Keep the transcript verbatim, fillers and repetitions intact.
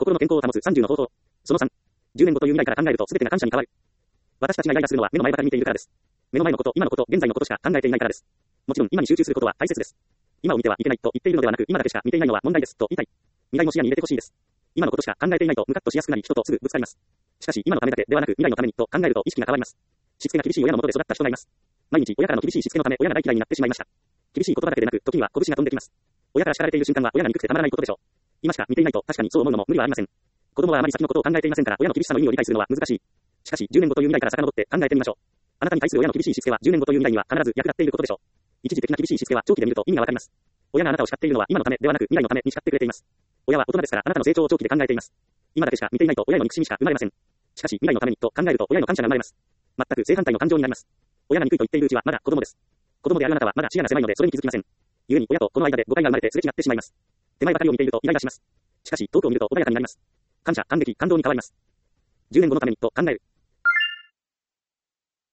心の健康を保つさんじゅうの方法。そのさん。じゅうねんごという未来から考えると全てが感謝に変わる。私たちがイライラするのは目の前ばかり見ているからです。目の前のこと、今のこと、現在のことしか考えていないからです。もちろん今に集中することは大切です。今を見てはいけないと言っているのではなく、今だけしか見ていないのは問題ですと言いたい。未来も視野に入れてほしいです。今のことしか考えていないとムカッとしやすくなり人とすぐぶつかります。しかし今のためだけではなく未来のためにと考えると意識が変わります。しつけが厳しい親の下で育った人がいます。毎日親からの厳しいしつけのため親が大嫌いになってしまいました。厳しい言葉だけでなく時には拳が飛んできます。親から叱られている瞬間は親が憎くてたまらないことでしょう。今しか見ていないと確かにそう思うのも無理はありません。子供はあまり先のことを考えていませんから親の厳しさの意味を理解するのは難しい。しかしじゅうねんごという未来から遡って考えてみましょう。あなたに対する親の厳しいしつけはじゅうねんごという未来には必ず役立っていることでしょう。一時的な厳しいしつけは長期で見ると意味がわかります。親があなたを叱っているのは今のためではなく未来のために叱ってくれています。親は大人ですからあなたの成長を長期で考えています。今だけしか見ていないと親の憎しみしか生まれません。しかし未来のためにと考えると親への感謝が生まれます。全く正反対の感情になります。親が憎いと言っているうちはまだ子供です。子供であるあなたはまだ視野が狭いのでそれに気づきません。故に親と子の間で誤解が生まれてすれ違ってしまいます。手前ばかりを見ているとイライラします。しかし遠くを見ると穏やかになります。感謝、感激、感動に変わります。じゅうねんごのためにと考える。